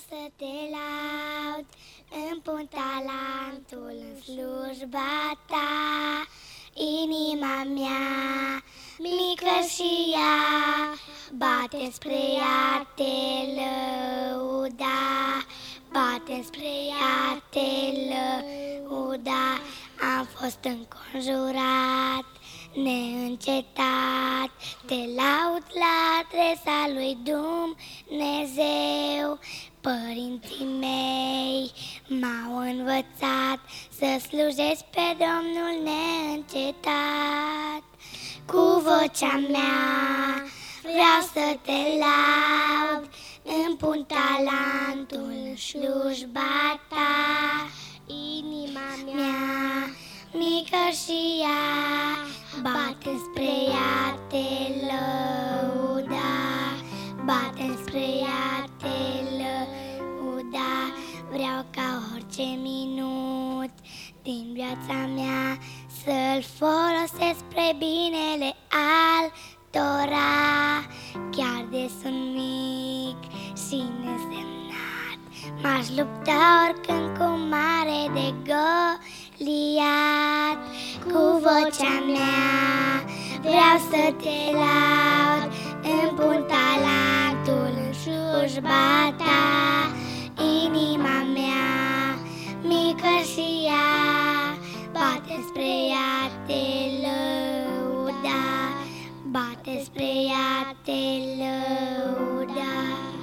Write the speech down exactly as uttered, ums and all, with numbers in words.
să te laud, îmi pun talentul în slujba ta. Inima mea, mică și ea, bate spre a te lăuda, bate spre a te lăuda. Am fost înconjurat, neîncetat, te laud la adresa lui Dumnezeu. Părinții mei m-au învățat să slujesc pe Domnul neîncetat. Cu vocea mea vreau să te laud, îmi pun talentul în slujba ta. Inima mea, mică și ea, bate spre a te lăuda, bate spre a te lăuda. Vreau ca orice minut din viața mea să-l folosesc spre binele altora. Chiar de sunt mic și nesemnat, m-aș lupta oricând cu mare de Goliat. Cu vocea mea vreau să te laud, îmi pun talentul în slujba ta. Inima mea, mică și ea, bate spre a te lăuda, bate spre a te lăuda.